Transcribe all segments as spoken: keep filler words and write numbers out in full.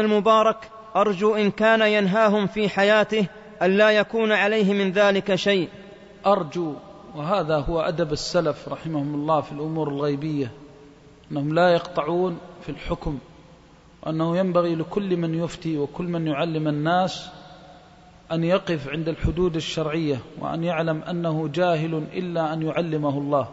المبارك: أرجو إن كان ينهاهم في حياته ألا يكون عليه من ذلك شيء. أرجو، وهذا هو أدب السلف رحمهم الله في الأمور الغيبية، أنهم لا يقطعون في الحكم، وأنه ينبغي لكل من يفتي وكل من يعلم الناس أن يقف عند الحدود الشرعية، وأن يعلم أنه جاهل إلا أن يعلمه الله،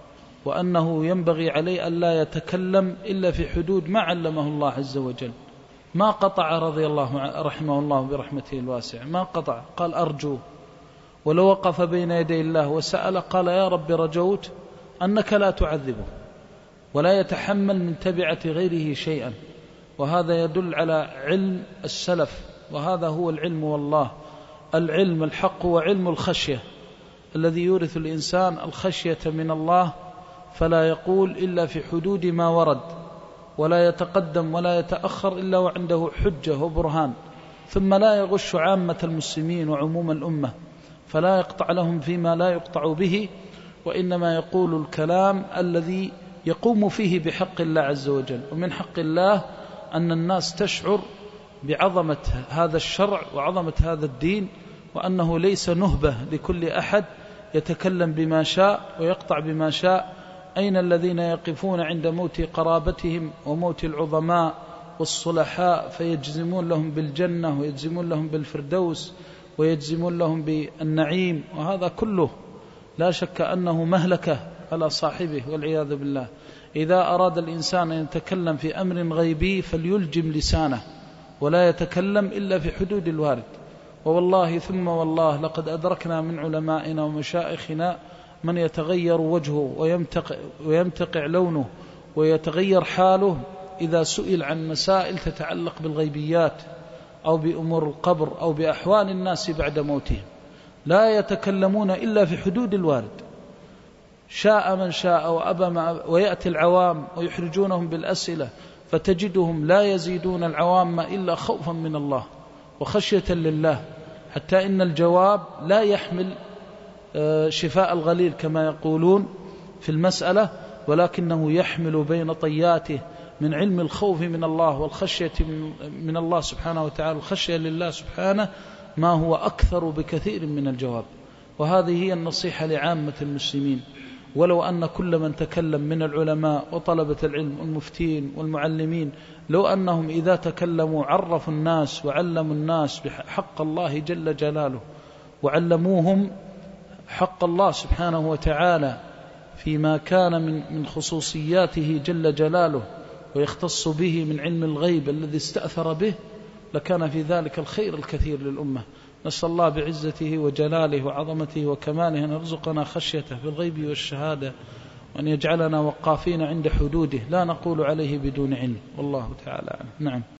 وأنه ينبغي عليه أن لا يتكلم إلا في حدود ما علمه الله عز وجل. ما قطع رضي الله رحمه الله برحمته الواسعة، ما قطع، قال أرجو. ولو وقف بين يدي الله وسأل قال: يا رب رجوت أنك لا تعذبه ولا يتحمل من تبعة غيره شيئا. وهذا يدل على علم السلف، وهذا هو العلم. والله العلم الحق هو علم الخشية الذي يورث الإنسان الخشية من الله، فلا يقول إلا في حدود ما ورد، ولا يتقدم ولا يتأخر إلا وعنده حجة وبرهان، ثم لا يغش عامة المسلمين وعموم الأمة، فلا يقطع لهم فيما لا يقطع به، وإنما يقول الكلام الذي يقوم فيه بحق الله عز وجل. ومن حق الله أن الناس تشعر بعظمة هذا الشرع وعظمة هذا الدين، وأنه ليس نهبة لكل أحد يتكلم بما شاء ويقطع بما شاء. أين الذين يقفون عند موت قرابتهم وموت العظماء والصلحاء فيجزمون لهم بالجنة ويجزمون لهم بالفردوس ويجزمون لهم بالنعيم؟ وهذا كله لا شك أنه مهلكة على صاحبه والعياذ بالله. إذا أراد الإنسان أن يتكلم في أمر غيبي فليلجم لسانه ولا يتكلم إلا في حدود الوارد. ووالله ثم والله لقد أدركنا من علمائنا ومشائخنا من يتغير وجهه ويمتقع, ويمتقع لونه ويتغير حاله إذا سئل عن مسائل تتعلق بالغيبيات أو بأمور القبر أو بأحوال الناس بعد موتهم. لا يتكلمون إلا في حدود الوارد، شاء من شاء وأبى ما أبى. ويأتي العوام ويحرجونهم بالأسئلة، فتجدهم لا يزيدون العوام إلا خوفا من الله وخشية لله، حتى إن الجواب لا يحمل شفاء الغليل كما يقولون في المسألة، ولكنه يحمل بين طياته من علم الخوف من الله والخشية من الله سبحانه وتعالى، الخشية لله سبحانه، ما هو أكثر بكثير من الجواب. وهذه هي النصيحة لعامة المسلمين. ولو أن كل من تكلم من العلماء وطلبة العلم والمفتين والمعلمين، لو أنهم إذا تكلموا عرفوا الناس وعلموا الناس بحق الله جل جلاله، وعلموهم حق الله سبحانه وتعالى فيما كان من من خصوصياته جل جلاله ويختص به من علم الغيب الذي استأثر به، لكان في ذلك الخير الكثير للأمة. نسأل الله بعزته وجلاله وعظمته وكماله أن يرزقنا خشيته في الغيب والشهادة، وأن يجعلنا وقافين عند حدوده لا نقول عليه بدون علم. والله تعالى. نعم.